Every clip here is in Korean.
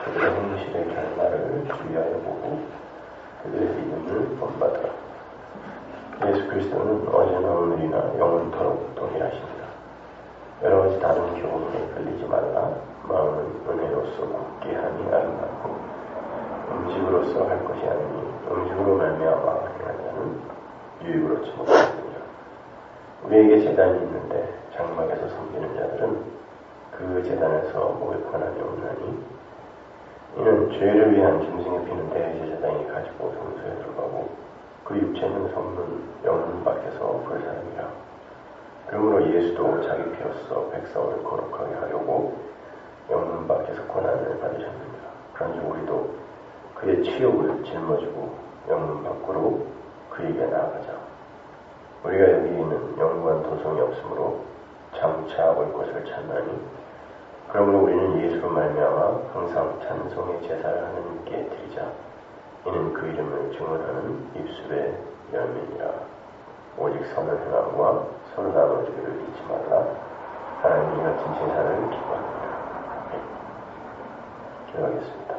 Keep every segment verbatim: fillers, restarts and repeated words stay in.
그들의 행실의 결말을 주의하여 보고 그들의 믿음을 본받으라. 예수 그리스도는 어제나 오늘이나 영원토록 동일하십니다. 여러 가지 다른 교훈에 끌리지 말라. 마음은 은혜로서 굳게 하니 아름답고 음식으로서 할 것이 아니니 음식으로 말미암아 하는 자는 유익을 얻지 못하느니라. 우리에게 제단이 있는데 장막에서 섬기는 자들은 그 제단에서 먹을 권한이 없나니 이는 죄를 위한 짐승의 피는 대제사장이 가지고 성소에 들어가고 그 육체는 성문 영문 밖에서 볼 사람이라. 그러므로 예수도 자기 피로써 백성을 거룩하게 하려고 영문 밖에서 권한을 받으셨느니라. 그런지 우리도 그의 치욕을 짊어지고 영문 밖으로 그에게 나아가자. 우리가 여기 있는 영무한 도성이 없으므로 장차 올 것을 찾나니 그러므로 우리는 예수로 말미암아 항상 찬송의 제사를 하느님께 드리자. 이는 그 이름을 증언하는 입술의 열매니라. 오직 선을 행함과 서로 나눠주기를 잊지 말라. 하나님이 이 같은 제사를 기뻐합니다. 네. 기도하겠습니다.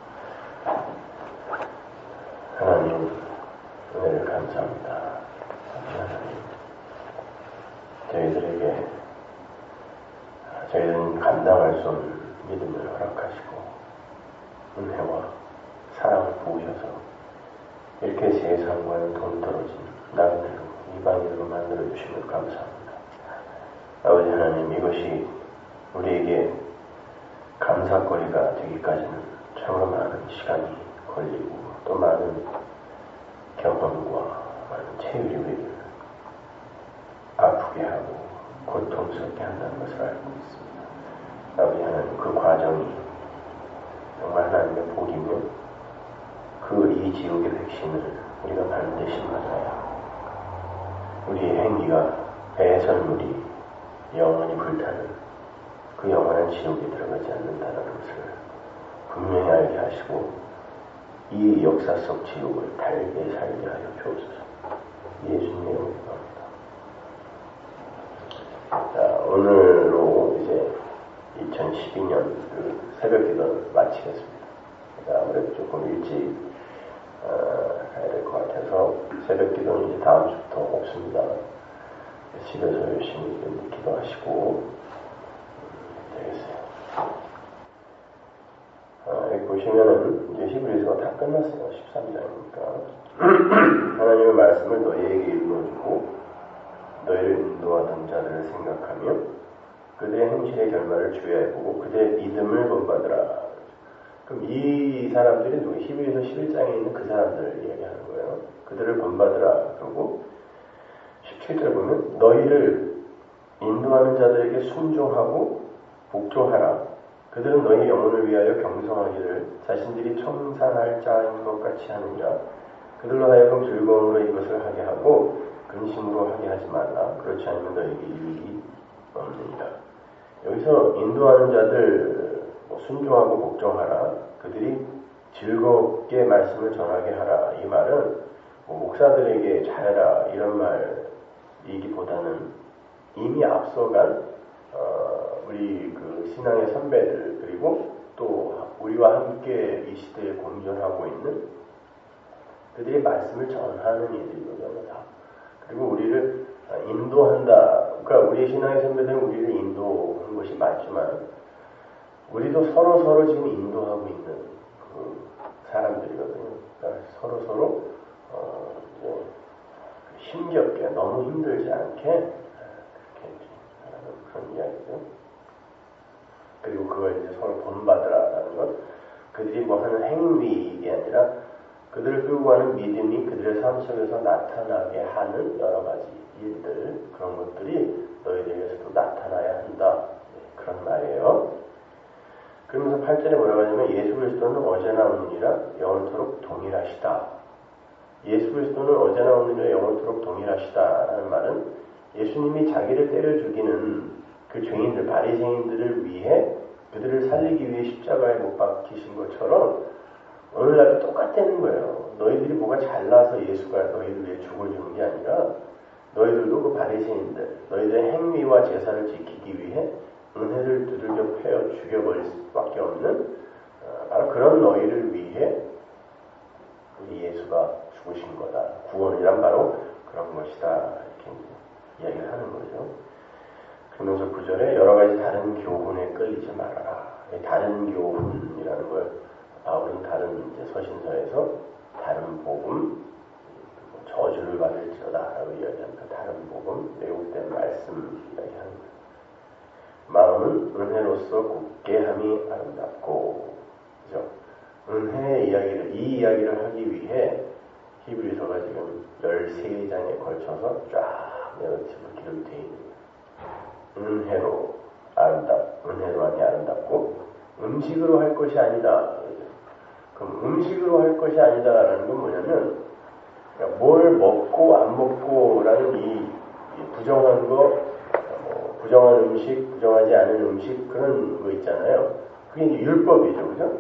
하나님 은혜를 감사합니다. 하나님 저희들에게 저희는 감당할 수 없는 믿음을 허락하시고 은혜와 사랑을 부으셔서 이렇게 세상과는 동떨어진 나그네로 이방인으로 만들어주심을 감사합니다. 아버지 하나님, 이것이 우리에게 감사거리가 되기까지는 참으로 많은 시간이 걸리고 또 많은 경험과 많은 체휼이 우리를 아프게 하고 고통스럽게 한다는 것을 알고 있습니다. 아버지 하나님, 그 과정이 정말 하나님의 복이며 그 이 지옥의 백신을 우리가 반드시 맞아야 우리의 행위가 배설물이 영원히 불타는 그 영원한 지옥에 들어가지 않는다는 것을 분명히 알게 하시고 이 역사 속 지옥을 달게 살게 하여 주옵소서. 예수님의 이름으로 기도합니다. 자, 오늘로 이제 이천십이 년 그 새벽 기도를 마치겠습니다. 아무래도 조금 일찍 어, 가야 될 것 같아서 새벽 기도는 이제 다음 주부터 없습니다. 집에서 열심히 기도하시고 되겠어요. 어, 여기 보시면은 이제 히브리서가 다 끝났어요. 십삼 장이니까 하나님의 말씀을 너희에게 일러주고 너희를 인도하던 자들을 생각하며 그들의 행실의 결말을 주의해보고 그들의 믿음을 본받으라. 그럼 이 사람들이 누구? 히브리서 십일 장에 있는 그 사람들을 이야기하는 거예요. 그들을 본받으라. 그리고 십칠 절 보면 너희를 인도하는 자들에게 순종하고 복종하라. 그들은 너희 영혼을 위하여 경성하기를 자신들이 청산할 자인 것 같이 하느니라. 그들로 하여금 즐거움으로 이것을 하게 하고 근심으로 하게 하지 말라. 그렇지 않으면 너희에게 유익이 없느니라. 여기서 인도하는 자들 순종하고 복종하라. 그들이 즐겁게 말씀을 전하게 하라. 이 말은 뭐 목사들에게 잘해라 이런 말이기보다는 이미 앞서간 어, 우리 그 신앙의 선배들 그리고 또 우리와 함께 이 시대에 공존하고 있는 그들이 말씀을 전하는 이들이거든요. 다. 그리고 우리를 인도한다. 그러니까 우리 신앙의 선배들은 우리를 인도하는 것이 맞지만 우리도 서로 서로 지금 인도하고 있는 그 사람들이거든요. 그러니까 서로 서로 어, 이제 힘겹게 너무 힘들지 않게 그렇게 하는 그런 이야기죠. 그리고 그걸 이제 서로 본받으라라는 것. 그들이 뭐 하는 행위이 아니라 그들을 끌고 가는 믿음이 그들의 삶 속에서 나타나게 하는 여러 가지 일들, 그런 것들이 너희들에게서도 나타나야 한다. 네, 그런 말이에요. 그러면서 팔 절에 뭐라고 하냐면 예수 그리스도는 어제나 오늘이라 영원토록 동일하시다. 예수 그리스도는 어제나 오늘이라 영원토록 동일하시다라는 말은 예수님이 자기를 때려 죽이는 그 죄인들, 바리새인들을 위해 그들을 살리기 위해 십자가에 못 박히신 것처럼 오늘날도 똑같다는 거예요. 너희들이 뭐가 잘나서 예수가 너희들 위해 죽어주는 게 아니라 너희들도 그 바리새인들, 너희들의 행위와 제사를 지키기 위해 은혜를 두들겨 패어 죽여버릴 수밖에 없는 어, 바로 그런 너희를 위해 우리 예수가 죽으신 거다. 구원이란 바로 그런 것이다. 이렇게 이야기를 하는 거죠. 그러면서 구절에 여러 가지 다른 교훈에 끌리지 말아라. 다른 교훈이라는 걸 바울은 다른 이제 서신서에서 다른 복음, 저주를 받을지어다라고 이야기합니다. 다른 복음, 왜곡된 말씀 이야기합니다. 마음은 은혜로서 굳게 함이 아름답고, 그죠? 은혜의 이야기를, 이 이야기를 하기 위해 히브리서가 지금 열세 장에 걸쳐서 쫙 내어집을 기록이 되어 있는 거예요. 은혜로 아름답, 은혜로 하니 아름답고, 음식으로 할 것이 아니다. 그럼 음식으로 할 것이 아니다라는 건 뭐냐면, 그러니까 뭘 먹고 안 먹고라는 이 부정한 거, 뭐 부정한 음식, 부정하지 않은 음식, 그런 거 있잖아요. 그게 이제 율법이죠, 그죠?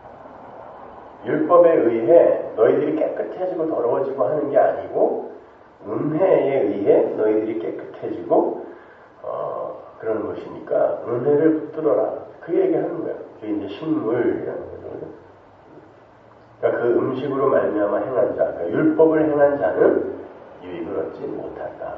율법에 의해 너희들이 깨끗해지고 더러워지고 하는 게 아니고, 은혜에 의해 너희들이 깨끗해지고, 어, 그러는 것이니까, 은혜를 붙들어라. 그 얘기 하는 거예요. 그게 이제 식물이라는 거죠. 그러니까 그 음식으로 말미암아 행한 자, 그러니까 율법을 행한 자는 유익을 얻지 못한다.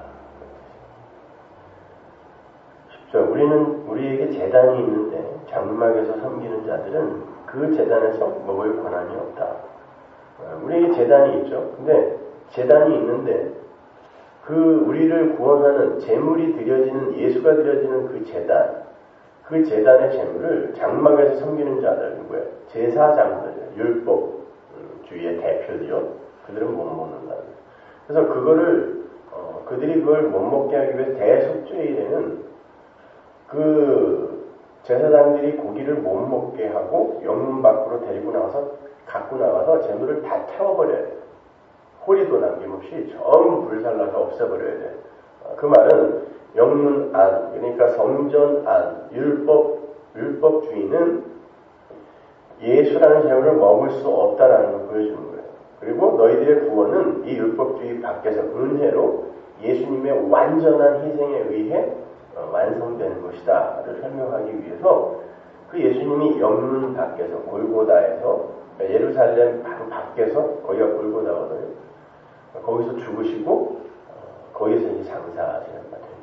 쉽죠. 우리는, 우리에게 제단이 있는데, 장막에서 섬기는 자들은 그 제단에서 먹을 권한이 없다. 우리에게 제단이 있죠. 근데 제단이 있는데, 그 우리를 구원하는 제물이 드려지는, 예수가 드려지는 그 제단, 그 제단의 제물을 장막에서 섬기는 자들, 누구예요? 제사장들, 율법주의의 대표들이요. 그들은 못 먹는다. 그래서 그거를, 어, 그들이 그걸 못 먹게 하기 위해서 대속죄일에는 그 제사장들이 고기를 못 먹게 하고 영문 밖으로 데리고 나와서, 갖고 나와서 제물을 다 태워버려야 돼요. 호리도 남김없이 전부 불살라서 없애버려야 돼요. 그 말은 영문 안, 그러니까 성전 안, 율법, 율법주의는 예수라는 제물을 먹을 수 없다라는 걸 보여주는 거예요. 그리고 너희들의 구원은 이 율법주의 밖에서 은혜로 예수님의 완전한 희생에 의해 완성되는 것이다를 설명하기 위해서 그 예수님이 영문 밖에서, 골고다에서, 예루살렘 바로 밖에서, 거기가 골고다거든요. 거기서 죽으시고 거기서 이제 장사하시는 것 같아요.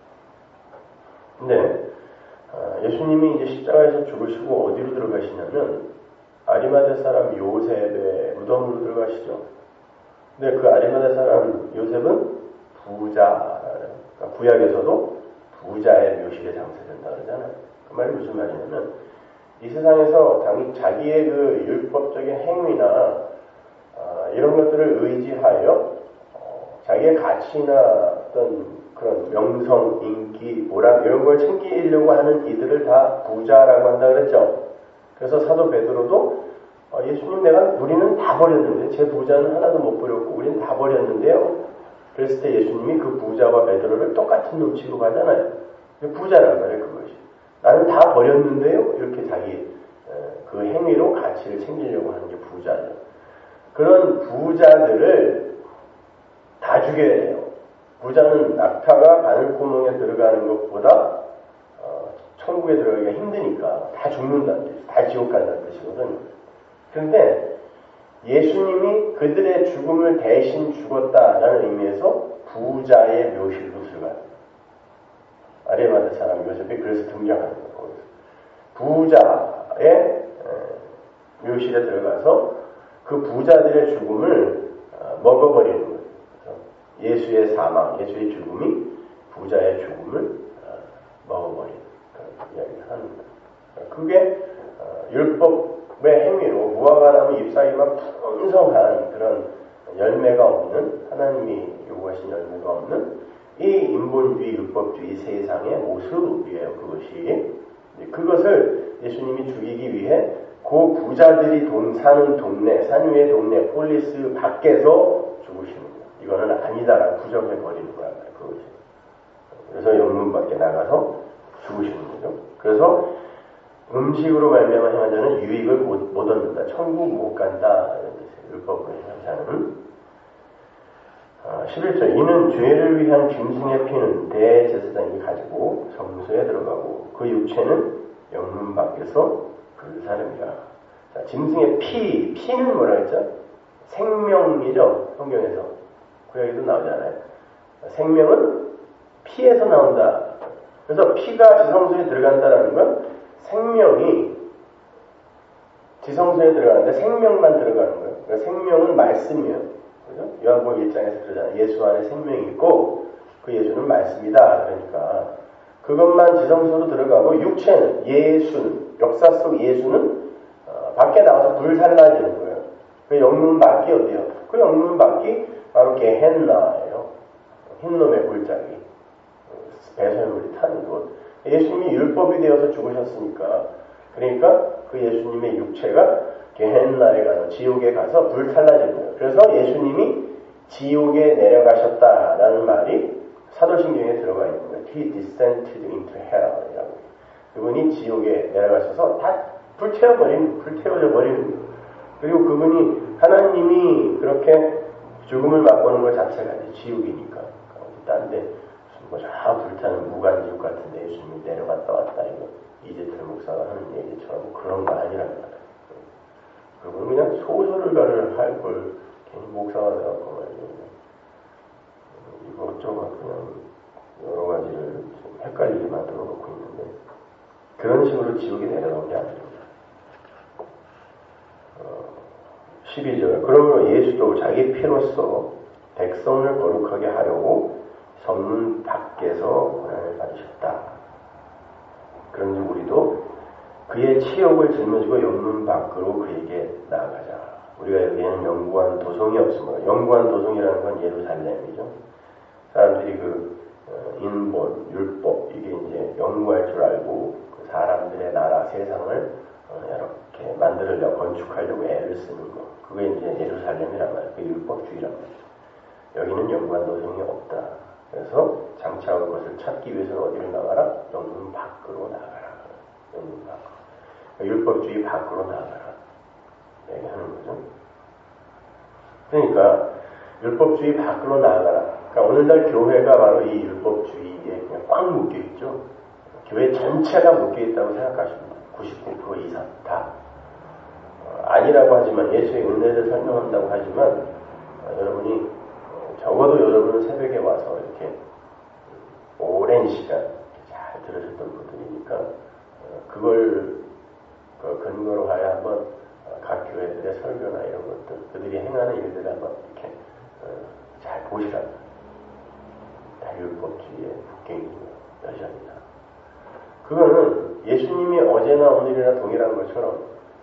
근데 예수님이 이제 십자가에서 죽으시고 어디로 들어가시냐면 아리마대 사람 요셉의 무덤으로 들어가시죠. 근데 그 아리마대 사람 요셉은 부자라는, 그러니까 구약에서도 부자의 묘실에 장사된다 그러잖아요. 그 말이 무슨 말이냐면 이 세상에서 자기의 그 율법적인 행위나 어, 이런 것들을 의지하여 어, 자기의 가치나 어떤 그런 명성, 인기, 보람 이런 걸 챙기려고 하는 이들을 다 부자라고 한다 그랬죠. 그래서 사도 베드로도 어, 예수님 내가 우리는 다 버렸는데 제 부자는 하나도 못 버렸고 우리는 다 버렸는데요. 그랬을 때 예수님이 그 부자와 베드로를 똑같은 놈 취급하잖아요. 부자란 말이에요, 그것이. 나는 다 버렸는데요. 이렇게 자기 그 행위로 가치를 챙기려고 하는 게 부자죠. 그런 부자들을 다 죽여야 돼요. 부자는 낙타가 바늘구멍에 들어가는 것보다 어, 천국에 들어가기가 힘드니까 다 죽는다는 뜻이에요. 다 지옥 간다는 뜻이거든요. 그런데 예수님이 그들의 죽음을 대신 죽었다라는 의미에서 부자의 묘실로 들어가요. 아리마대 사람 요셉이 그래서 등장하는 거예요. 부자의 묘실에 들어가서 그 부자들의 죽음을 먹어버리는 거예요. 예수의 사망, 예수의 죽음이 부자의 죽음을 먹어버리는 그런 이야기를 하는 거예요. 그게 율법의 행위로 무화과나무 잎사귀만 풍성한 그런 열매가 없는, 하나님이 요구하신 열매가 없는 이 인본주의, 율법주의 세상의 모습이에요. 그것이. 그것을 예수님이 죽이기 위해 그 부자들이 돈 사는 동네, 산 위의 동네, 폴리스 밖에서 죽으시는 거예요. 이거는 아니다라고 부정해버리는 거야. 그것이. 그래서 영문 밖에 나가서 죽으시는 거죠. 그래서 음식으로 말미암아 행한 자는 유익을 못, 못 얻는다. 천국 못 간다. 이런 뜻이에요. 율법으로 행한 자는. 아, 십일 절 이는 죄를 위한 짐승의 피는 대제사장이 가지고 성소에 들어가고 그 육체는 영문 밖에서 불사릅니다. 자, 짐승의 피, 피는 뭐라 했죠? 생명이죠. 성경에서. 구약에도 나오잖아요. 생명은 피에서 나온다. 그래서 피가 지성소에 들어간다는 건 생명이 지성소에 들어가는데 생명만 들어가는 거예요. 그러니까 생명은 말씀이에요. 그죠? 요한복음 일 장에서 그러잖아요. 예수 안에 생명이 있고 그 예수는 말씀이다. 그러니까 그것만 지성소로 들어가고 육체는 예수는 역사 속 예수는 어, 밖에 나와서 불살라지는 거예요. 그 영문 밖이 어디요? 그 영문 밖이 바로 게헨나예요. 흰놈의 골짜기. 배설물이 타는 곳. 예수님이 율법이 되어서 죽으셨으니까 그러니까 그 예수님의 육체가 게헨나에 가서 지옥에 가서 불살라진 거예요. 그래서 예수님이 지옥에 내려가셨다라는 말이 사도신경에 들어가 있는 거예요. He descended into hell이라고. 그분이 지옥에 내려가셔서 다 불태워버린, 불태워져 버리는 거예요. 그리고 그분이 하나님이 그렇게 죽음을 맛보는 것 자체가 지옥이니까 딴데 무슨 저 불타는 무간지옥 같은데 예수님이 내려갔다 왔다 이거 이재철 목사가 하는 얘기처럼 그런 거 아니란 말이에요. 그분은 그냥 소설을 가를 할 걸 괜히 목사가 돼갖고 말이에요. 이것저것 그냥 여러 가지를 좀 헷갈리게 만들어 놓고 있는데 그런 식으로 지옥에 내려간 게 아닙니다. 어, 십이 절 그러므로 예수도 자기 피로써 백성을 거룩하게 하려고 성문 밖에서 고난을 받으셨다. 그런지 우리도 그의 치욕을 짊어지고 영문 밖으로 그에게 나아가자. 우리가 여기에는 영구한 도성이 없으므로 영구한 도성이라는 건 예루살렘이죠. 사람들이 그 인본, 율법 이게 이제 영구할 줄 알고 그 사람들의 나라, 세상을 이렇게 만들려고 건축하려고 애를 쓰는 거. 그게 이제 예루살렘이란 말이에요. 그 율법주의란 말이에요. 여기는 영구한 도성이 없다. 그래서 장차올 것을 찾기 위해서는 어디로 나가라? 영문 밖으로 나가라. 영문 밖으로. 율법주의 밖으로 나가라. 얘기하는 거죠. 그러니까 율법주의 밖으로 나가라. 그러니까 오늘날 교회가 바로 이 율법주의에 그냥 꽉 묶여 있죠. 교회 전체가 묶여 있다고 생각하십니다. 구십구 퍼센트 이상 다. 어, 아니라고 하지만 예수의 은혜를 설명한다고 하지만 어, 여러분이 어, 적어도 여러분은 새벽에 와서 이렇게 오랜 시간 잘 들으셨던 분들이니까 어, 그걸 그 근거로 하여 한번 어, 각 교회들의 설교나 이런 것들 그들이 행하는 일들을 한번 이렇게 어, 잘 보시라고. 다 율법주의에 묶여 있는 여전이다. 그거는 예수님이 어제나 오늘이나 동일한 것처럼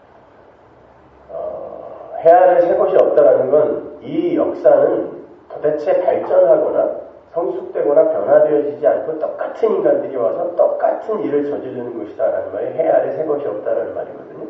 어, 해야 할 것이 없다라는 건 이 역사는 도대체 발전하거나 성숙되거나 변화되어지지 않고 똑같은 인간들이 와서 똑같은 일을 저지르는 것이다라는 말이 해야 할 것이 없다라는 말이거든요.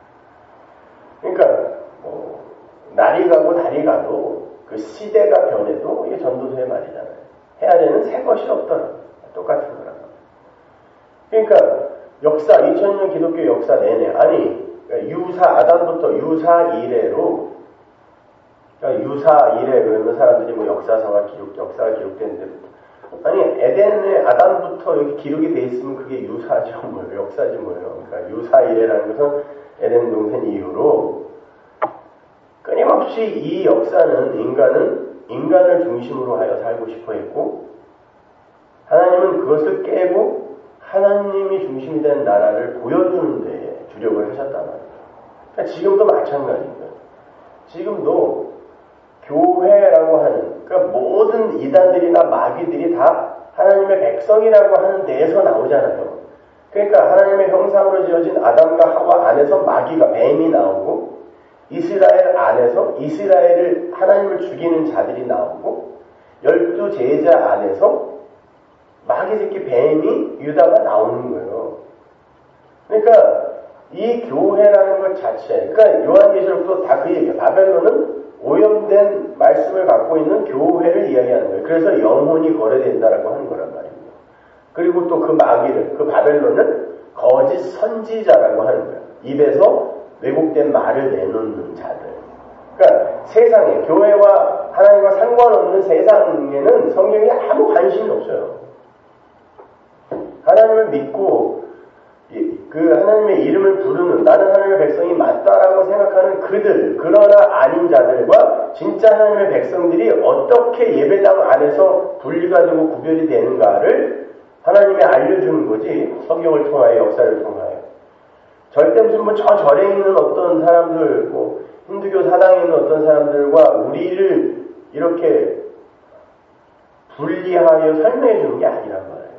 그러니까 뭐 날이 가고 달이 가도 그 시대가 변해도 이게 전도서의 말이잖아요. 해야 되는 새 것이 없더라. 똑같은 거라. 그러니까 역사, 이천 년 기독교 역사 내내 아니 유사 아담부터 유사 이래로 그러니까 유사 이래 그러면 사람들이 뭐 역사서가 기록 역사가 기록된 데부터 아니 에덴의 아담부터 여기 기록이 돼 있으면 그게 유사죠 뭐예요 역사지 뭐예요. 그러니까 유사 이래라는 것은 에덴 동산 이후로 끊임없이 이 역사는 인간은 인간을 중심으로 하여 살고 싶어 했고 하나님은 그것을 깨고 하나님이 중심이 된 나라를 보여주는 데에 주력을 하셨단 말이에요. 그러니까 지금도 마찬가지인 거예요. 지금도 교회라고 하는 그러니까 모든 이단들이나 마귀들이 다 하나님의 백성이라고 하는 데에서 나오잖아요. 그러니까 하나님의 형상으로 지어진 아담과 하와 안에서 마귀가 뱀이 나오고 이스라엘 안에서 이스라엘을 하나님을 죽이는 자들이 나오고 열두 제자 안에서 마귀 새끼 뱀이 유다가 나오는 거예요. 그러니까 이 교회라는 것 자체 그러니까 요한계시록도 다 그 얘기예요. 바벨론은 오염된 말씀을 갖고 있는 교회를 이야기하는 거예요. 그래서 영혼이 거래된다라고 하는 거란 말입니다. 그리고 또 그 마귀를, 그 바벨론은 거짓 선지자라고 하는 거예요. 입에서 왜곡된 말을 내놓는 자들. 그러니까 세상에, 교회와 하나님과 상관없는 세상에는 성경에 아무 관심이 없어요. 하나님을 믿고 그 하나님의 이름을 부르는 나는 하나님의 백성이 맞다라고 생각하는 그들, 그러나 아닌 자들과 진짜 하나님의 백성들이 어떻게 예배당 안에서 분리가 되고 구별이 되는가를 하나님이 알려주는 거지. 성경을 통하여, 역사를 통하여. 절대 무슨 뭐 저 절에 있는 어떤 사람들, 뭐 힌두교 사당에 있는 어떤 사람들과 우리를 이렇게 분리하여 설명해 주는 게 아니란 말이에요.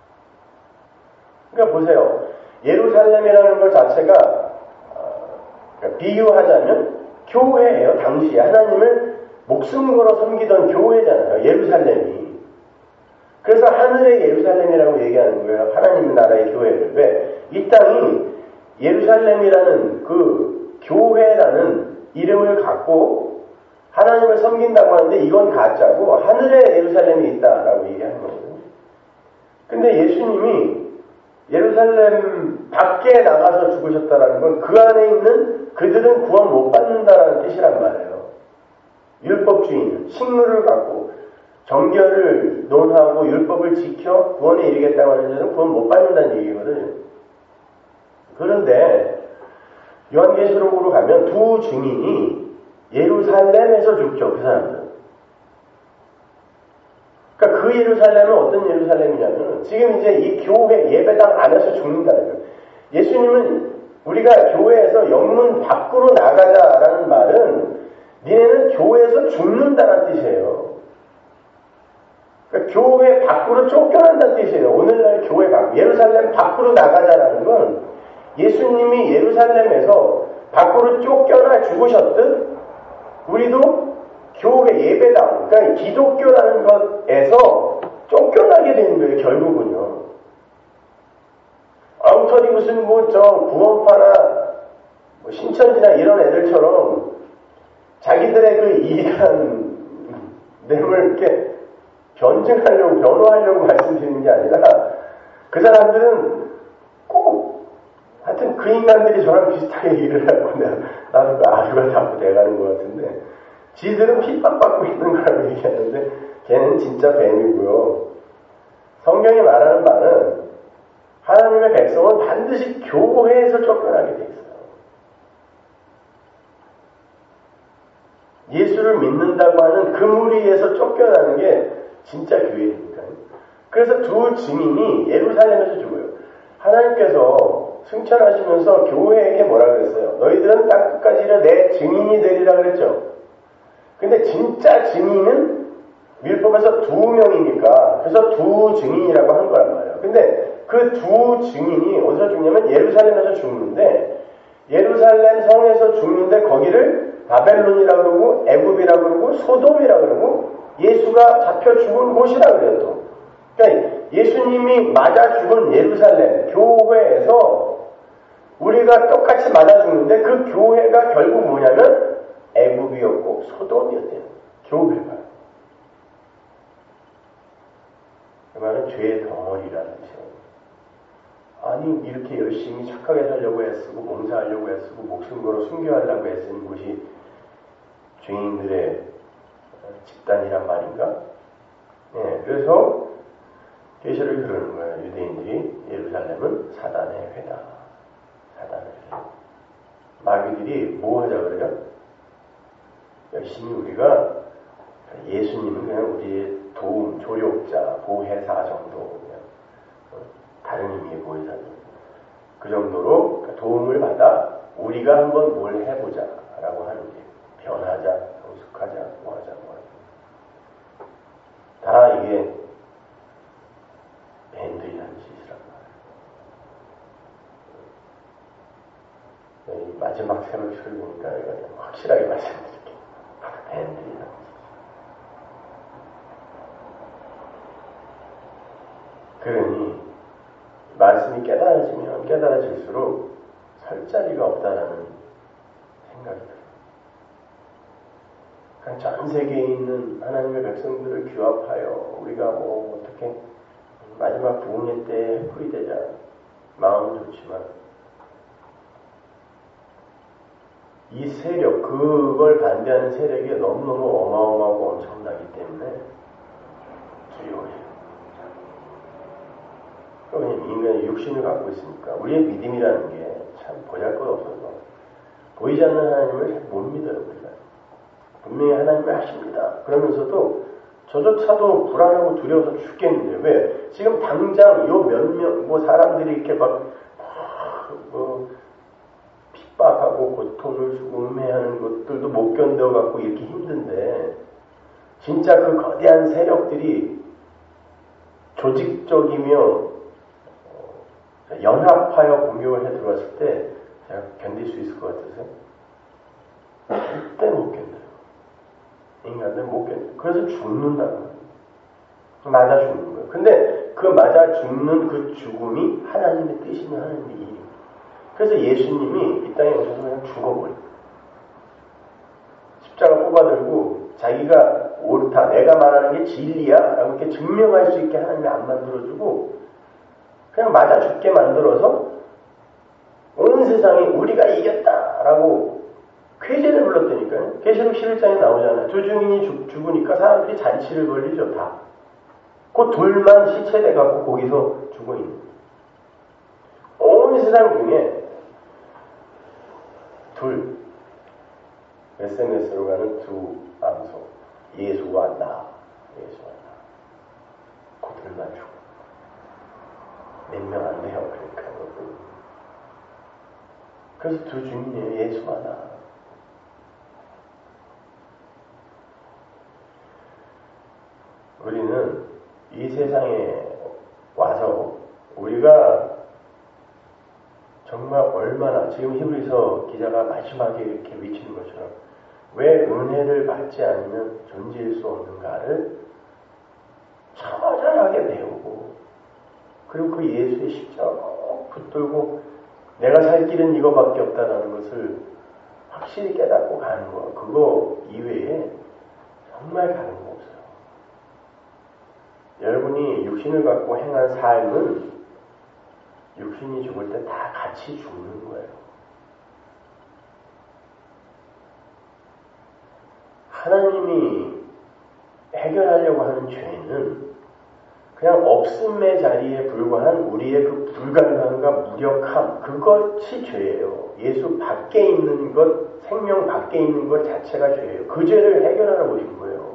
그러니까 보세요. 예루살렘이라는 것 자체가 그러니까 비유하자면 교회예요. 당시에 하나님을 목숨 걸어 섬기던 교회잖아요. 예루살렘이. 그래서 하늘의 예루살렘이라고 얘기하는 거예요. 하나님 나라의 교회를. 왜? 이 땅이 예루살렘이라는 그 교회라는 이름을 갖고 하나님을 섬긴다고 하는데 이건 가짜고 하늘의 예루살렘이 있다라고 얘기하는 거거든요. 근데 예수님이 예루살렘 밖에 나가서 죽으셨다라는 건 그 안에 있는 그들은 구원 못 받는다라는 뜻이란 말이에요. 율법주의는 식물을 갖고 정결을 논하고 율법을 지켜 구원에 이르겠다고 하는 자는 구원 못 받는다는 얘기거든요. 그런데 요한계시록으로 가면 두 증인이 예루살렘에서 죽죠. 그 사람들은. 그러니까 그 예루살렘은 어떤 예루살렘이냐면 지금 이제 이 교회 예배당 안에서 죽는다는 거예요. 예수님은 우리가 교회에서 영문 밖으로 나가자라는 말은 니네는 교회에서 죽는다는 뜻이에요. 그러니까 교회 밖으로 쫓겨난다는 뜻이에요. 오늘날 교회 밖, 예루살렘 밖으로 나가자라는 건 예수님이 예루살렘에서 밖으로 쫓겨나 죽으셨듯 우리도 교회 예배당, 그러니까 기독교라는 것에서 쫓겨나게 되는 거예요, 결국은요. 엉터리 무슨 뭐 저 구원파나 뭐 신천지나 이런 애들처럼 자기들의 그 이익한 내용을 이렇게 변증하려고, 변호하려고 말씀드리는 게 아니라 그 사람들은 꼭 하여튼 그 인간들이 저랑 비슷하게 일을 하고 내가, 나도 그 아류가 자꾸 돼가는 것 같은데 지들은 핍박받고 있는 거라고 얘기하는데 걔는 진짜 뱀이고요. 성경이 말하는 바는 하나님의 백성은 반드시 교회에서 쫓겨나게 돼 있어요. 예수를 믿는다고 하는 그 무리에서 쫓겨나는 게 진짜 교회니까요. 그래서 두 증인이 예루살렘에서 죽어요. 하나님께서 승천하시면서 교회에게 뭐라 그랬어요? 너희들은 땅 끝까지 이르러 내 증인이 되리라 그랬죠. 근데 진짜 증인은 율법에서 두 명이니까 그래서 두 증인이라고 한 거란 말이에요. 근데 그 두 증인이 어디서 죽냐면 예루살렘에서 죽는데 예루살렘 성에서 죽는데 거기를 바벨론이라고 그러고 애굽이라고 그러고 소돔이라고 그러고 예수가 잡혀 죽은 곳이라고 그래요. 또. 그러니까 예수님이 맞아 죽은 예루살렘 교회에서 우리가 똑같이 맞아 죽는데 그 교회가 결국 뭐냐면 애굽이었고 소돔이었대요. 교회가. 그 말은 죄의 덩어리라는 뜻이에요. 아니 이렇게 열심히 착하게 살려고 애쓰고 봉사하려고 애쓰고 목숨 걸어 순교하려고 애쓰는 곳이 죄인들의 집단이란 말인가? 네, 그래서 계시를 그러는 거예요. 유대인들이 예루살렘은 사단의 회다. 사단의 회. 마귀들이 뭐 하자 그래요? 열심히 우리가 예수님은 그냥 우리의 도움, 조력자, 보혜사 정도 그냥 다른 의미의 보혜사죠. 그 정도로 도움을 받아 우리가 한번 뭘 해보자 라고 하는 게 변하자, 성숙하자, 뭐하자, 뭐하자. 다 이게 밴드라는 짓이란 말이에요. 마지막 새벽 소리 보니까 확실하게 말씀드릴게요. 밴드라는 짓. 그러니 말씀이 깨달아지면 깨달아질수록 설 자리가 없다라는 생각이 들어요. 그러니까 전 세계에 있는 하나님의 백성들을 규합하여 우리가 뭐 어떻게 마지막 부흥회 때 풀이되자 마음은 좋지만 이 세력, 그걸 반대하는 세력이 너무너무 어마어마하고 엄청나기 때문에 두려워해요. 왜냐면 인간이 육신을 갖고 있으니까 우리의 믿음이라는 게 참 보잘것없어서 보이지 않는 하나님을 잘 못 믿어요. 우리가. 분명히 하나님을 하십니다. 그러면서도 저조차도 불안하고 두려워서 죽겠는데 왜? 지금 당장 요 몇 명 뭐 사람들이 이렇게 막 뭐 핍박하고 고통을 주고 음해하는 것들도 못 견뎌갖고 이렇게 힘든데 진짜 그 거대한 세력들이 조직적이며 연합하여 공격을 해 들어왔을 때 제가 견딜 수 있을 것 같으세요? 절대 못 견뎌요. 인간들 못 견뎌요. 그래서 죽는다고. 맞아 죽는 거예요. 근데 그 맞아 죽는 그 죽음이 하나님의 뜻이면 하나님의 일입니다. 그래서 예수님이 이 땅에 오셔서 그냥 죽어버려요. 십자가 뽑아들고 자기가 옳다, 내가 말하는 게 진리야 라고 이렇게 증명할 수 있게 하나님이 안 만들어주고 그냥 맞아 죽게 만들어서 온 세상이 우리가 이겼다라고 쾌제를 불렀다니까요. 계시록 십일 장에 나오잖아요. 두 증인이 죽, 죽으니까 사람들이 잔치를 벌리죠. 다. 그 둘만 시체돼갖고 거기서 죽어있는 거예요. 온 세상 중에 둘 에스엔에스로 가는 두 암소 예수와 나 예수와 나 그 둘만 죽어. 몇 명 안 돼요. 그러니까 그래서 두 주인이에요. 예수와 나. 우리는 이 세상에 와서 우리가 정말 얼마나 지금 히브리서 기자가 마지막에 이렇게 미치는 것처럼 왜 은혜를 받지 않으면 존재할 수 없는가를 처절하게 배우고 그리고 그 예수의 십자가 꼭 붙들고 내가 살 길은 이거밖에 없다는 것을 확실히 깨닫고 가는 거 그거 이외에 정말 다른 거 없어요. 여러분이 육신을 갖고 행한 삶은 육신이 죽을 때 다 같이 죽는 거예요. 하나님이 해결하려고 하는 죄는 그냥 없음의 자리에 불과한 우리의 그 불가능함과 무력함 그것이 죄예요. 예수 밖에 있는 것, 생명 밖에 있는 것 자체가 죄예요. 그 죄를 해결하러 오신 거예요.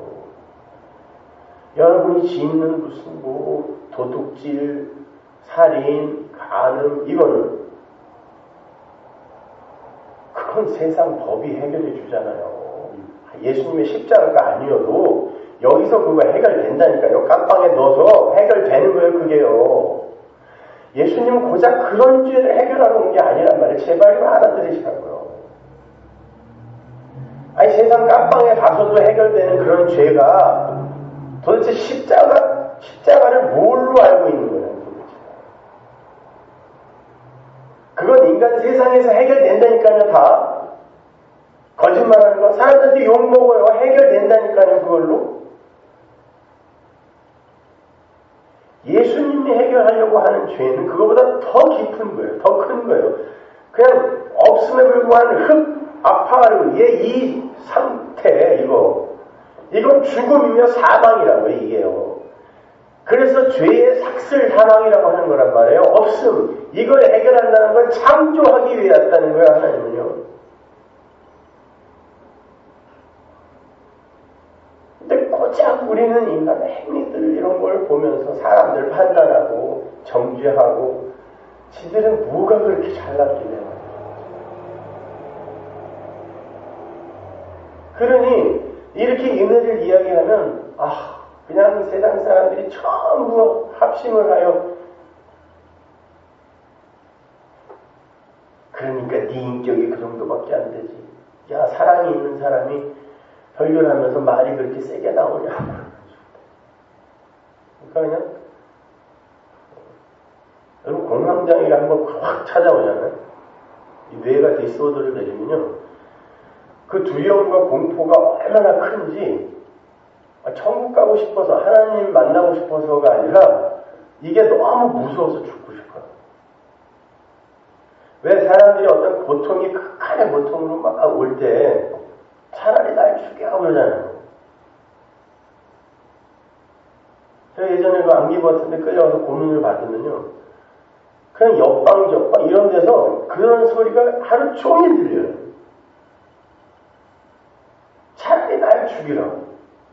여러분이 짓는 무슨 뭐 도둑질, 살인, 간음 이거는 그건 세상 법이 해결해 주잖아요. 예수님의 십자가가 아니어도 여기서 그거 해결된다니까요. 깜빵에 넣어서 해결되는 거예요. 그게요. 예수님은 고작 그런 죄를 해결하러 온 게 아니란 말이에요. 제발 좀 알아들으시라고요. 아니 세상 깜빵에 가서도 해결되는 그런 죄가 도대체 십자가, 십자가를 뭘로 알고 있는 거예요. 도대체. 그건 인간 세상에서 해결된다니까요. 다. 거짓말하는 거. 사람들한테 욕먹어요. 해결된다니까요. 그걸로. 예수님이 해결하려고 하는 죄는 그거보다 더 깊은 거예요. 더 큰 거예요. 그냥 없음에 불과한 흙, 아파하는 얘이 상태 이거. 이건 죽음이며 사망이라고요. 이게요. 그래서 죄의 삭슬 사망이라고 하는 거란 말이에요. 없음. 이걸 해결한다는 건 창조하기 위해 왔다는 거예요. 하나님은요. 근데 고작 우리는 인간의 행위들 이런 걸 보면서 사람들 판단하고 정죄하고 지들은 뭐가 그렇게 잘났길래 그러니 이렇게 은혜를 이야기하면 아 그냥 세상 사람들이 전부 합심을 하여 그러니까 네 인격이 그 정도밖에 안 되지. 야 사랑이 있는 사람이 설교하면서 말이 그렇게 세게 나오냐. 그러니까 그냥 여러분 공황장애가 한번 확 찾아오잖아요. 이 뇌가 디스오더를 내리면요. 그 두려움과 공포가 얼마나 큰지 천국 가고 싶어서 하나님 만나고 싶어서가 아니라 이게 너무 무서워서 죽고 싶어요. 왜 사람들이 어떤 고통이 극한의 고통으로 막 올 때 차라리 날 죽여 그러잖아요. 제가 예전에 그 암기부 같은 데 끌려가서 고문을 받으면요. 그냥 옆방 저방 이런 데서 그런 소리가 하루 종일 들려요. 차라리 날 죽이라고.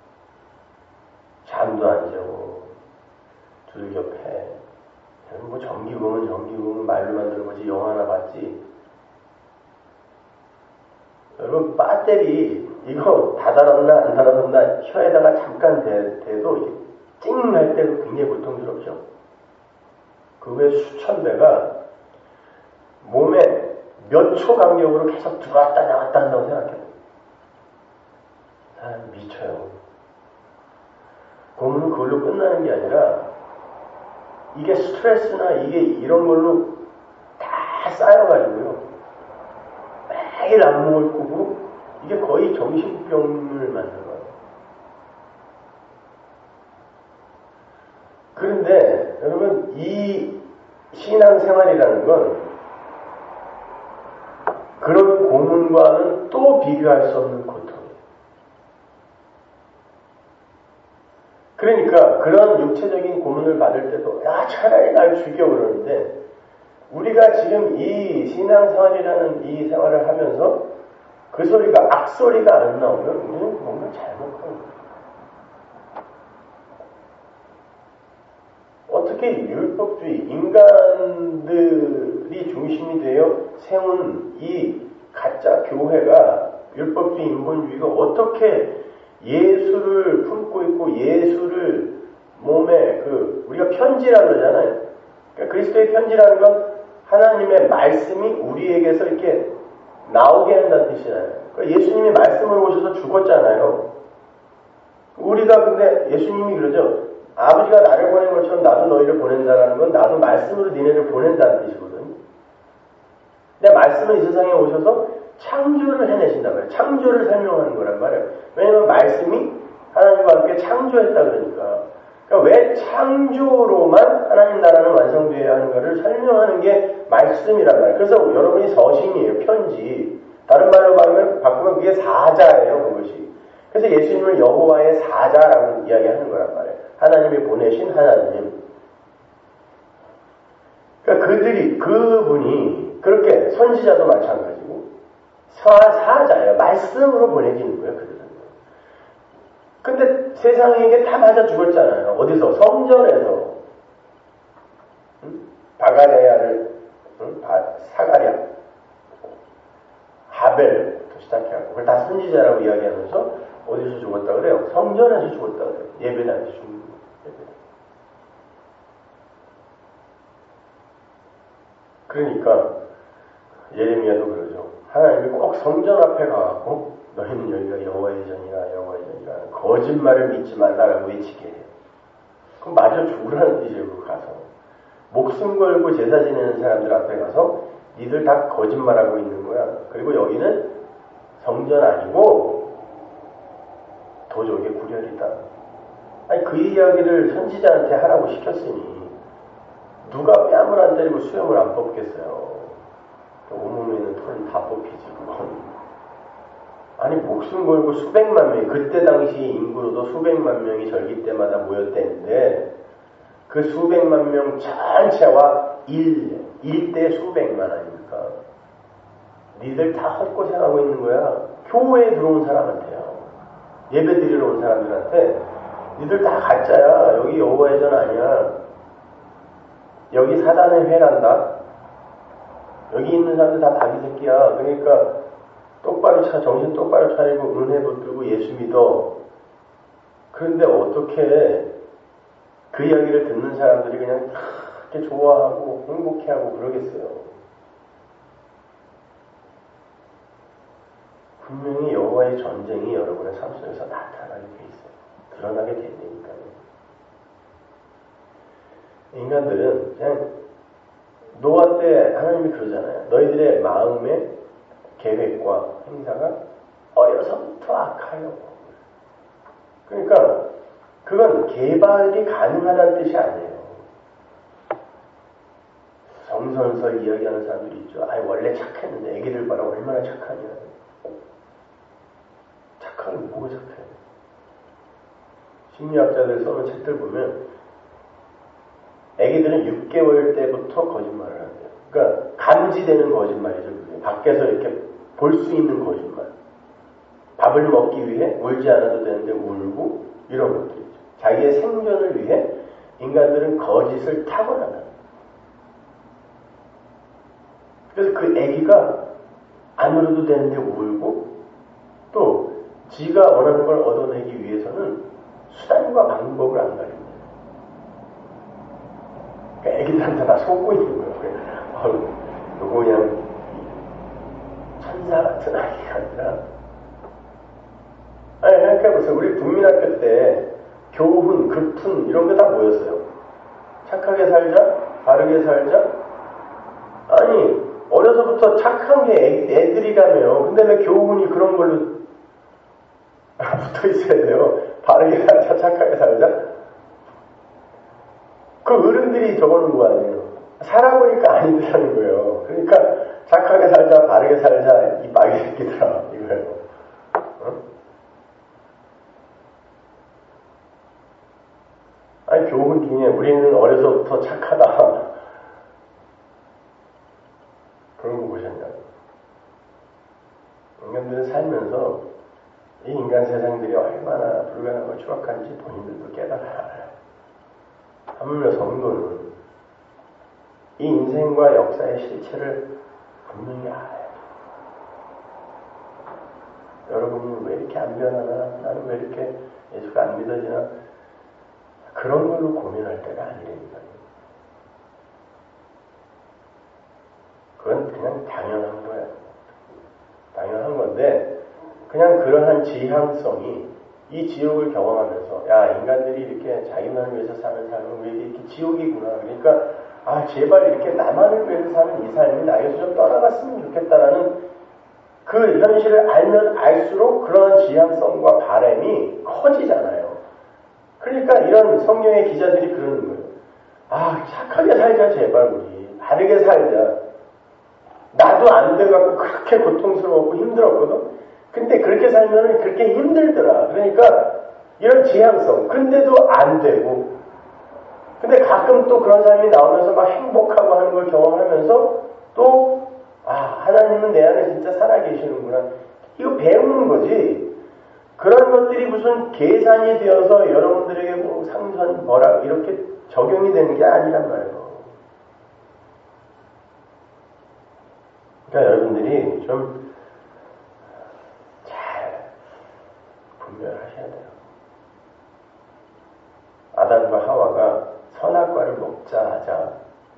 잠도 안 자고 둘겹해. 뭐 전기공은 전기공은 말로만 들어보지 영화나 봤지. 여러분 배터리 이거 다 달았나 안 달았나 혀에다가 잠깐 대, 대도 이게 찡 날 때도 굉장히 고통스럽죠. 그 외 수천 배가 몸에 몇 초 간격으로 계속 들어왔다 나왔다 한다고 생각해요. 사람 미쳐요. 고문은 그걸로 끝나는 게 아니라 이게 스트레스나 이게 이런 걸로 다 쌓여가지고요. 매일 안목을 꾸고 이게 거의 정신병을 만들어요. 그런데 여러분 이 신앙생활이라는 건 그런 고문과는 또 비교할 수 없는 고통이에요. 그러니까 그런 육체적인 고문을 받을 때도 야 차라리 날 죽여 그러는데 우리가 지금 이 신앙생활이라는 이 생활을 하면서 그 소리가 악소리가 안 나오면 우리는 뭔가 잘못한 거예요. 어떻게 율법주의, 인간들이 중심이 되어 세운 이 가짜 교회가 율법주의, 인본주의가 어떻게 예수를 품고 있고 예수를 몸에 그 우리가 편지라 그러잖아요. 그러니까 그리스도의 편지라는 건 하나님의 말씀이 우리에게서 이렇게 나오게 한다는 뜻이잖아요. 그러니까 예수님이 말씀으로 오셔서 죽었잖아요. 우리가 근데 예수님이 그러죠. 아버지가 나를 보낸 것처럼 나도 너희를 보낸다라는 건 나도 말씀으로 니네를 보낸다는 뜻이거든요. 근데 말씀은 이 세상에 오셔서 창조를 해내신단 말이에요. 창조를 설명하는 거란 말이에요. 왜냐하면 말씀이 하나님과 함께 창조했다 그러니까. 그러니까 왜 창조로만 하나님 나라는 완성되어야 하는가를 설명하는 게 말씀이란 말이에요. 그래서 여러분이 서신이에요. 편지. 다른 말로 바꾸면, 바꾸면 그게 사자예요. 그것이. 그래서 예수님을 여호와의 사자라고 이야기하는 거란 말이에요. 하나님이 보내신 하나님. 그러니까 그들이, 그분이 그렇게 선지자도 마찬가지고 사자예요. 말씀으로 보내지는 거예요. 그들은. 근데 세상에게 다 맞아 죽었잖아요. 어디서? 성전에서. 응? 바가레아를 응? 사가랴 하벨부터 시작해갖고 그걸 다 선지자라고 이야기하면서 어디서 죽었다 그래요? 성전에서 죽었다 그래요. 예배당에서 죽는 거예요. 예배당. 그러니까 예레미야도 그러죠. 하나님이 꼭 성전 앞에 가갖고 너희는 여기가 여호와의 전이라 여호와의 전이라 거짓말을 믿지 말라라고 외치게 해요. 그럼 마저 죽으라는 뜻이에요. 그 가서 목숨 걸고 제사 지내는 사람들 앞에 가서 니들 다 거짓말하고 있는 거야. 그리고 여기는 성전 아니고 도적의 구렬이다. 아니 그 이야기를 선지자한테 하라고 시켰으니 누가 뺨을 안 때리고 수염을 안 뽑겠어요. 온몸에 있는 털은 다 뽑히지 그건. 아니 목숨 걸고 수백만 명이 그때 당시 인구로도 수백만 명이 절기 때마다 모였대는데 그 수백만 명 전체와 일, 일대 수백만 아닙니까? 니들 다 헛고생하고 있는 거야. 교회에 들어온 사람한테요. 예배 드리러 온 사람들한테 니들 다 가짜야. 여기 여호와의 전 아니야. 여기 사단의 회란다. 여기 있는 사람들 다 자기 새끼야. 그러니까 똑바로 차, 정신 똑바로 차리고 은혜 붙들고 예수 믿어. 그런데 어떻게 그 이야기를 듣는 사람들이 그냥 그렇게 좋아하고 행복해하고 그러겠어요. 분명히 여호와의 전쟁이 여러분의 삶 속에서 나타나게 돼 있어요. 드러나게 된다니까요. 인간들은 그냥 노아 때 하나님이 그러잖아요. 너희들의 마음의 계획과 행사가 어려서부터 악하여. 그러니까 그건 개발이 가능하다는 뜻이 아니에요. 성선설 이야기하는 사람들이 있죠. 아이 원래 착했는데 애기들 봐라 얼마나 착하냐. 착하면 뭐가 착해. 심리학자들 써놓은 책들 보면 애기들은 육 개월 때부터 거짓말을 한대요. 그러니까 감지되는 거짓말이죠. 그게. 밖에서 이렇게 볼 수 있는 거짓말. 밥을 먹기 위해 울지 않아도 되는데 울고 이런 것들이죠. 자기의 생존을 위해 인간들은 거짓을 타고나는. 그래서 그 애기가 안 울어도 되는데 울고 또 지가 원하는 걸 얻어내기 위해서는 수단과 방법을 안 가립니다. 그러니까 애기들한테 다 속고 있는 거예요. 어, 요거 그냥 천사 같은 아기가 아니라 아니 생각해보세요. 우리 국민학교 때 교훈, 급훈 이런 게 다 뭐였어요? 착하게 살자, 바르게 살자. 아니 어려서부터 착한 게 애, 애들이라며요. 근데 왜 교훈이 그런 걸로 붙어 있어야 돼요? 바르게 살자, 착하게 살자. 그 어른들이 적어놓은 거 아니에요. 살아보니까 아니더라는 거예요. 그러니까 착하게 살자, 바르게 살자, 이 마귀 새끼들아 이거예요. 어? 아니 교훈 중에 우리는 어려서부터 착하다 그런 거 보셨냐고. 인간들은 살면서 이 인간 세상들이 얼마나 불가능하고 추악한지 본인들도 깨달아야 알아요. 하물며 성도는 이 인생과 역사의 실체를 분명히 알아요. 여러분이 왜 이렇게 안 변하나? 나는 왜 이렇게 예수가 안 믿어지나? 그런 걸로 고민할 때가 아니랍니다. 그건 그냥 당연한 거예요. 당연한 건데 그냥 그러한 지향성이 이 지옥을 경험하면서 야 인간들이 이렇게 자기만을 위해서 사는 삶은 왜 이렇게 지옥이구나. 그러니까 아 제발 이렇게 나만을 위해서 사는 이 삶이 나에게서 좀 떠나갔으면 좋겠다라는 그 현실을 알면 알수록 그런 지향성과 바람이 커지잖아요. 그러니까 이런 성경의 기자들이 그러는 거예요. 아 착하게 살자 제발 우리 바르게 살자. 나도 안 돼갖고 그렇게 고통스러웠고 힘들었거든. 근데 그렇게 살면은 그렇게 힘들더라. 그러니까 이런 지향성. 근데도 안 되고. 근데 가끔 또 그런 사람이 나오면서 막 행복하고 하는 걸 경험하면서 또 아 하나님은 내 안에 진짜 살아계시는구나. 이거 배우는 거지. 그런 것들이 무슨 계산이 되어서 여러분들에게 뭐 상선 뭐라 이렇게 적용이 되는 게 아니란 말이에요. 그러니까 여러분들이 좀 잘 분별하셔야 돼요. 아담과 하와가 선악과를 먹자 하자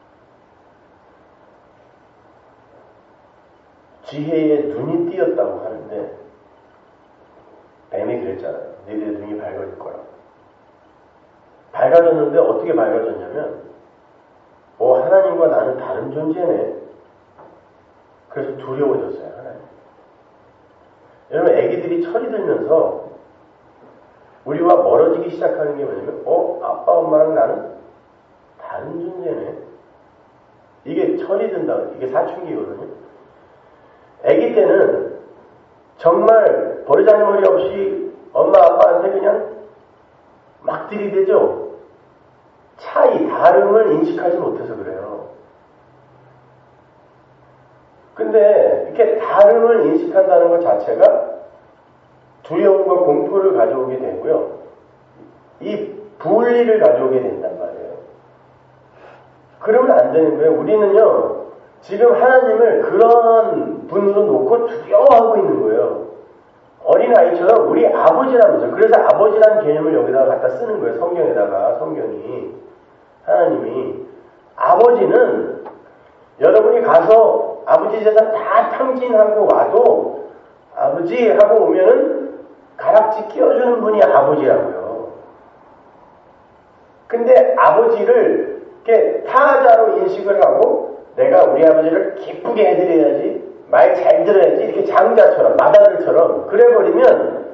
지혜에 눈이 띄었다고 하는데 뱀이 그랬잖아요. 너희들의 눈이 밝아질 거라고. 밝아졌는데 어떻게 밝아졌냐면 어 하나님과 나는 다른 존재네. 그래서 두려워졌어요. 하나님. 여러분 애기들이 철이 들면서 우리와 멀어지기 시작하는 게 뭐냐면 어? 아빠 엄마랑 나는 다른 존재네. 이게 철이 든다. 이게 사춘기거든요. 애기 때는 정말 버르장머리 없이 엄마 아빠한테 그냥 막 들이대죠. 차이, 다름을 인식하지 못해서 그래요. 근데 이렇게 다름을 인식한다는 것 자체가 두려움과 공포를 가져오게 되고요. 이 분리를 가져오게 된단 말이에요. 그러면 안 되는 거예요. 우리는요, 지금 하나님을 그런 분으로 놓고 두려워하고 있는 거예요. 어린아이처럼 우리 아버지라면서. 그래서 아버지라는 개념을 여기다가 갖다 쓰는 거예요. 성경에다가, 성경이. 하나님이. 아버지는 여러분이 가서 아버지 재산 다 탕진하고 와도 아버지 하고 오면은 가락지 끼워주는 분이 아버지라고요. 근데 아버지를 이렇게 타자로 인식을 하고 내가 우리 아버지를 기쁘게 해드려야지, 말 잘 들어야지, 이렇게 장자처럼, 마다들처럼 그래버리면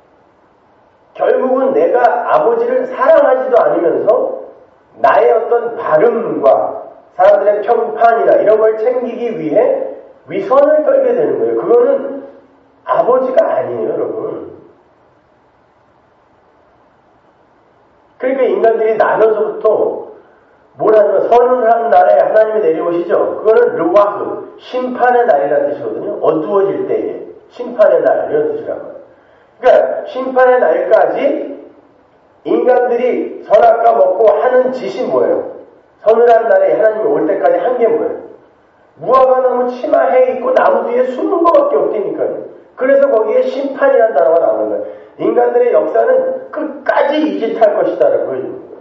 결국은 내가 아버지를 사랑하지도 않으면서 나의 어떤 발음과 사람들의 평판이나 이런 걸 챙기기 위해 위선을 떨게 되는 거예요. 그거는 아버지가 아니에요, 여러분. 그러니까 인간들이 나눠서부터 뭘 하냐면 선을 하는 날에 하나님이 내려오시죠. 그거는 르와흐, 심판의 날이라는 뜻이거든요. 어두워질 때에 심판의 날 이런 뜻이란 말이에요. 그러니까 심판의 날까지 인간들이 선악과 먹고 하는 짓이 뭐예요? 선을 하는 날에 하나님이 올 때까지 한 게 뭐예요? 무화과 나무 치마해 있고 나무 뒤에 숨은 것밖에 없다니까요. 그래서 거기에 심판이라는 단어가 나오는 거예요. 인간들의 역사는 끝까지 이 짓 할 것이다라고 보여주는 거예요.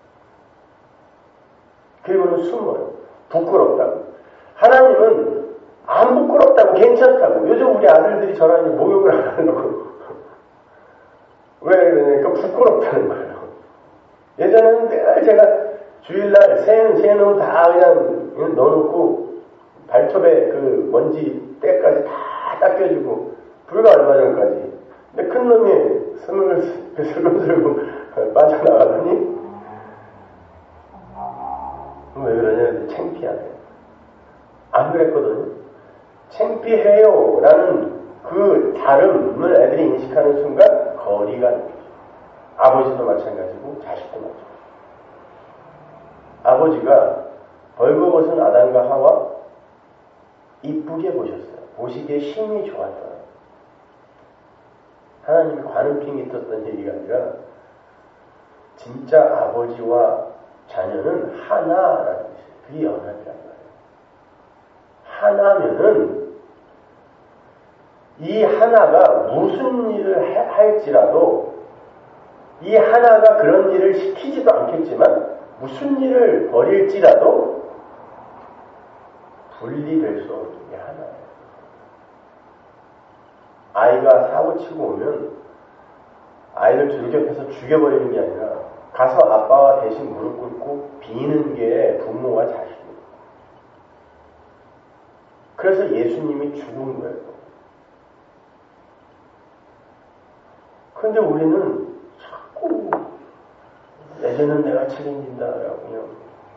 그리고는 숨어요. 부끄럽다고. 하나님은 안 부끄럽다고, 괜찮다고. 요즘 우리 아들들이 저랑 목욕을 안 하려고. 왜 그러냐니까 부끄럽다는 거예요. 예전에는 늘 제가 주일날 새, 새놈 다 그냥 넣어놓고 발톱에 그 먼지 때까지 다 닦여주고 불과 얼마 전까지. 근데 큰 놈이 스물 슬금슬금 빠져나가더니 왜 그러냐? 창피하네. 안 그랬거든요. 창피해요 라는 그 다름을 애들이 인식하는 순간 거리가 느껴져요. 아버지도 마찬가지고 자식도 마찬가지고. 아버지가 벌거벗은 아담과 하와 이쁘게 보셨어요. 보시기에 힘이 좋았다. 하나님이 관음증이 있었던 얘기가 아니라 진짜 아버지와 자녀는 하나라는 뜻이에요. 그게 연합이란 말이에요. 하나면은 이 하나가 무슨 일을 할지라도 이 하나가 그런 일을 시키지도 않겠지만 무슨 일을 벌일지라도 분리될 수 없는 게 하나예요. 아이가 사고치고 오면 아이를 들격해서 죽여버리는 게 아니라 가서 아빠와 대신 무릎 꿇고 비는 게 부모와 자식이에요. 그래서 예수님이 죽은 거예요. 그런데 우리는 자꾸 예전은 내가 책임진다라고 그냥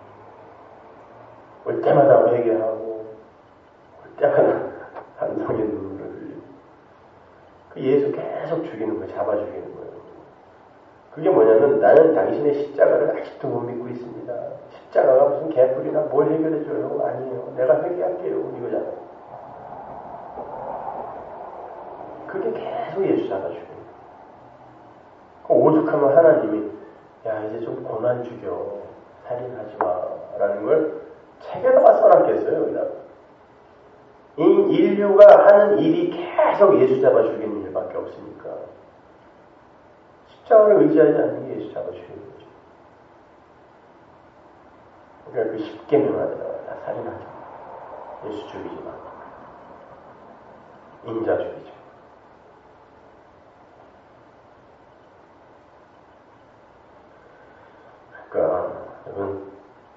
올 때마다 회개하고 올 때마다 반성의 눈물을 흘리고 그 예수 계속 죽이는 거예요. 잡아 죽이는 거예요. 그게 뭐냐면 나는 당신의 십자가를 아직도 못 믿고 있습니다. 십자가가 무슨 개뿔이나 뭘 해결해줘요? 아니에요. 내가 회개할게요. 이거잖아요. 그게 계속 예수 잡아 죽이는 거예요. 오죽하면 하나님이 야 이제 좀 고난 죽여. 살인하지 마라는 걸 책에다가 써놨겠어요. 여기다가. 이 인류가 하는 일이 계속 예수 잡아 죽이는 일밖에 없으니까 십자가를 의지하지 않는 게 예수 잡아 죽이는 거죠. 그러니까 그 십계명 안에다가 다 살인하지 마. 예수 죽이지 마. 인자 죽이지 마. 그러니까 여러분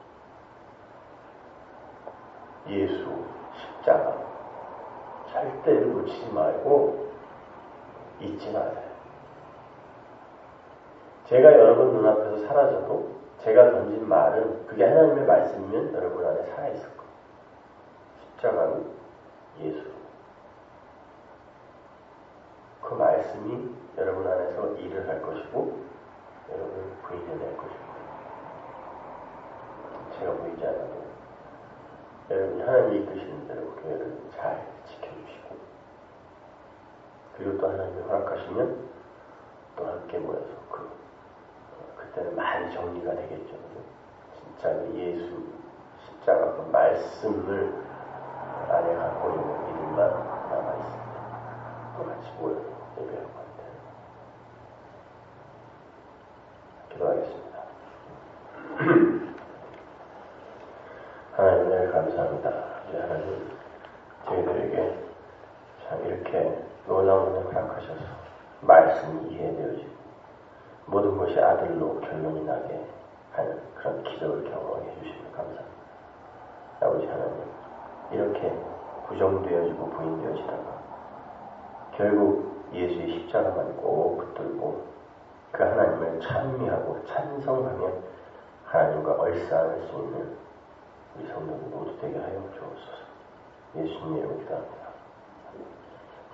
예수 십자가 절대 놓치지 말고 잊지 마세요. 제가 여러분 눈앞에서 사라져도 제가 던진 말은 그게 하나님의 말씀이면 여러분 안에 살아있을 거예요. 십자가는 예수. 그 말씀이 여러분 안에서 일을 할 것이고 여러분을 부인해낼 것입니다. 제가 보이지 않아도 여러분이 하나님이 이끄시는 대로 교회를 잘 지켜주시고 그리고 또 하나님이 허락하시면 또 함께 모여서 그 그때는 많이 정리가 되겠죠. 진짜 그 예수 십자가 그 말씀을 안에 갖고 있는 믿음만 남아있습니다. 또 같이 모여 예배하고 합니다. 기도하겠습니다. 하나님 늘 감사합니다. 이제 하나님 저희들에게 참 이렇게 놀라운 은혜 허락하셔서 말씀이 이해되어지고 모든 것이 아들로 결론이 나게 하는 그런 기적을 경험하게 해주시면 감사합니다. 아버지 하나님 이렇게 부정되어지고 부인되어지다가 결국 예수의 십자가만 꼭 붙들고 그 하나님을 찬미하고 찬성하며 하나님과 얼싸할 수 있는 우리 성도들 모두 되게 하여 주옵소서. 예수님의 이름으로 기도합니다.